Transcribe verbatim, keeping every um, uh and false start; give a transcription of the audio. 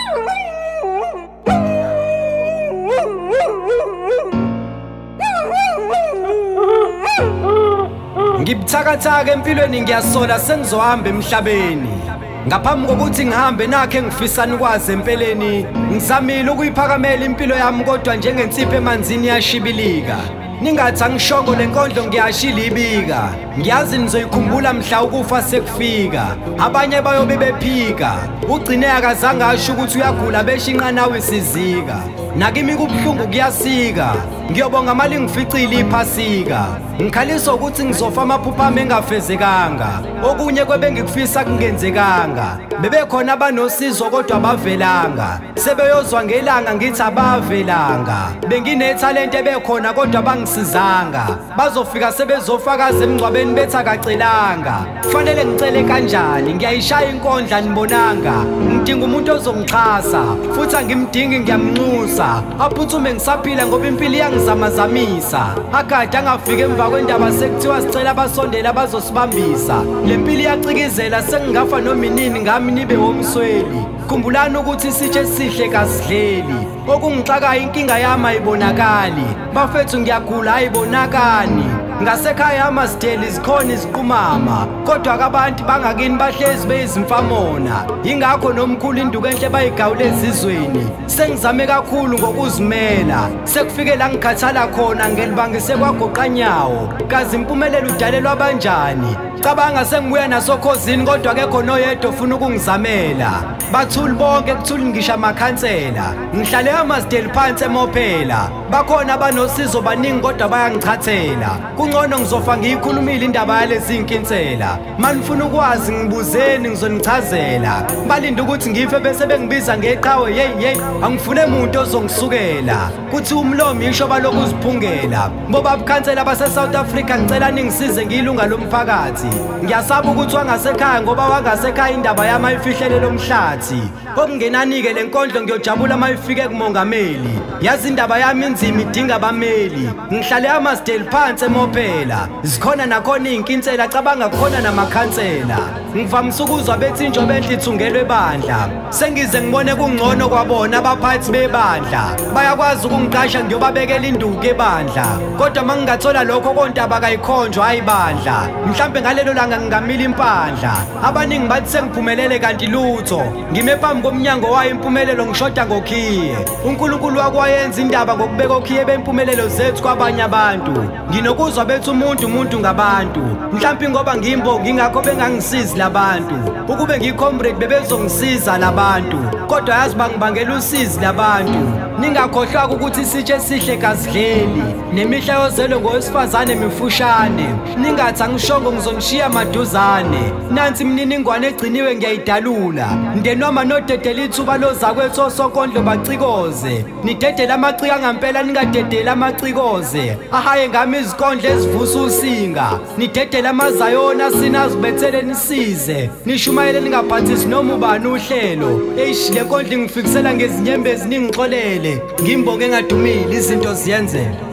Ngibuthakathaka empilweni ngiyasola sengizohamba emhlabeni. Ngaphambi kokuthi ngihambe nakhe ngifisana ukwazi empeleni. Ngizamile ukuyiphakamela impilo yami kodwa njengensipho emanzini yashibilika. Ningathi angishongo lenkondlo ngiyashila ibika. Ngiyazi nizoyikhumbula mhla ukufa sekufika. Abanye bayobe bephika. Ugcine akazange asho ukuthi uyagula beshinqa nawe isizika. Nakimi kubuhlungu kuyasika. Ngiyobonga mali ngificile iphasika. Ngikhalisa ukuthi ngizofa amaphupha ami engafezekanga. Okunye kwebe ngikufisa kungenzekanga. Bebekhona abanosizo kodwa bavelanga. Sebeyozwa ngelanga ngithi abavelanga. Benginethalente ebekhona kodwa bangisizanga. Bazofika sebezofakaza emngcwabeni bethi akacelanga. Kufanele ngicele kanjani? Ngiyayishaya inkondla nibonanga. Ngidinga umuntu ozongixhasa futhi angimdingi ngiyamnxusa. Aphuthume ngisaphila ngoba impilo iyangizamazamisa. Akade angafike emva kwendaba sekuthiwa sicela abasondela bazosibambisa. Lempilo iyacikizela sengingafa noma inini ngami nibe womsweli. Khumbulani ukuthi isitshe sihle kasidleli. Okungixakayo inkinga yami ayibonakali. Bafethu ngiyagula ayibonakani. Ngasekhaya amasideli zikhona iziqumama kodwa akabantu bangakini bahlezi beyizimfamona. Ingakho nomkhulu induku enhle bayigawule ezizweni. Sengizame kakhulu ngokuzimela. Sekufike la ngikhathala khona ngelibangise kwagoqanyawo. Kazi impumelelo udalelwa banjani? Cabanga sengibuya nasokhosini kodwa akekho noyedwa ofuna ukungizamela. Bathuli bonke kuthuli ngisho amakhansela. Ngihlale amasideli phansi emophela. Bakhona abanosizo baningi kodwa bayangichathela. Kungcono ngizofa ngiyikhulumile indaba yalezi inkinsela. Manifuna ukwazi ngibuzeni ngizonichazela. Balinde ukuthi ngife bese bengibiza ngeqhawe hey hey. Angifune umuntu ozongisukela. Kuthi umlomo yisho balokhu uziphungela. Ngoba abukhansela base South Africa ngicela ningisize ngiyilunga lomphakathi. Ngiyasaba ukuthi wangasekhaya ngoba wangasekhaya indaba yami ayifihlele lomhlathi. Okungenani-ke lenkondlo ngiyojabula mayifike kumongameli. Yazi indaba yami inzima idinga abameli. Ngihlale amasideli phansi emophela. Zikhona nakhona iy'nkinsela cabanga khona namakhansela. Ngivamisa ukuzwa bethi injobe enhle ithungelwe bandla. Sengize ngibone kungcono kwabona abaphathi bebandla. Bayakwazi ukungiqasha ngiyobabekela induku ebandla. Kodwa mangingathola lokho kontaba kayikhonjwa ayibandla. Mhlambe ngalelo langa ngingamila impandla. Abaningi bathi sengiphumelele kanti lutho. Ngime phambi komnyango wayo impumelelo ngishoda ngokhiye. uNkulunkulu wakwayenza indaba ngokubeka okhiye bempumelelo zethu kwabanye abantu. Nginokuzwa bethi umuntu umuntu ngabantu. Mhlambe ngoba ngiyimbo ngingakho bengangisizi labantu. Ukube ngiyicomrade bebezongisiza labantu. Kodwa yazi bangibangela usizi labantu. Ningakhohlwa ukuthi isitshe sihle kasidleli. Nemihla yozelo ngowesifazane mifushane. Ningathi angishongo ngizonishiya maduzane. Nansi imininingwane egciniwe ngiyayidalula. Mndeni wami anodedela ithuba lozakwethu osokondlo bacikoze. Nidedela amaciko ngampela ningadedela amacikoze. Ahaye ngami izikondlo ezivusa usinga. Nidedela amazayona sinazibethele nisize. Nishumayele ningaphathisi noma ubani uhlelo. Eish le nkondlo ngifikisela ngezinyembezi ningixolele. Ngimbonge engadumile izinto ziyenzela.